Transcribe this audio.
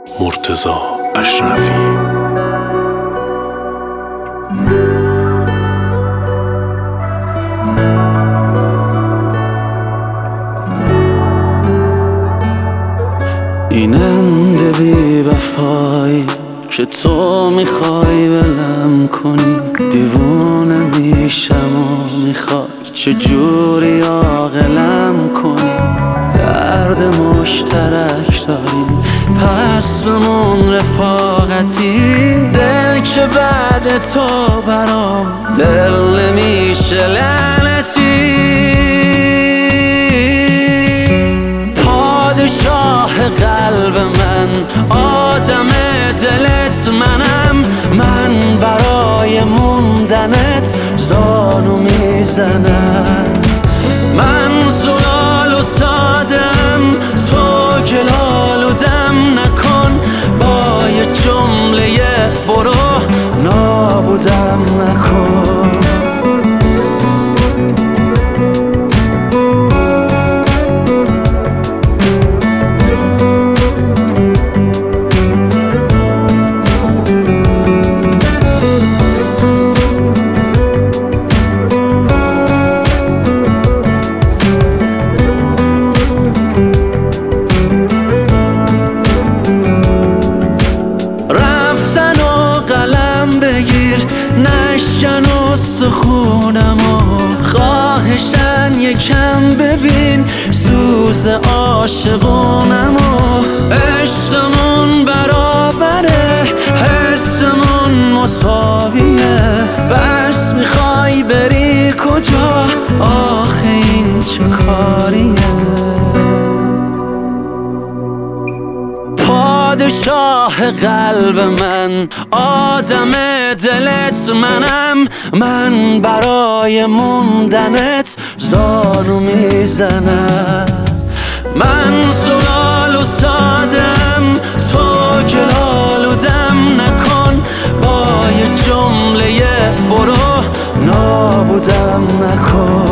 مرتضی اشرفی. این انده بی وفایی که تو میخوای ولم کنی، دیوونه میشم و میخوای چجوری عاقلم کنی. درد مشترک داریم پس بمون رفاقتی، دل که بعد تو برام دل نمیشه لعنتی. پادشاه قلب من، آدم دلت منم، من برای موندنت زانو میزنم. من زلال و سادم، تو گلالودم نکن، با یه جمله برو نابودم نکن. نشکن استخونمو، خواهشن یکم ببین سوز عاشقونمو. عشقمون برابره، حسمون مساویه، بس میخوای بری کجا؟ آخه این چه کاریه؟ پادشاه قلب من، آدم دلت منم، من برای موندنت زانو میزنم. من زلال و سادم، تو گلالودم نکن، با یه جمله برو نابودم نکن.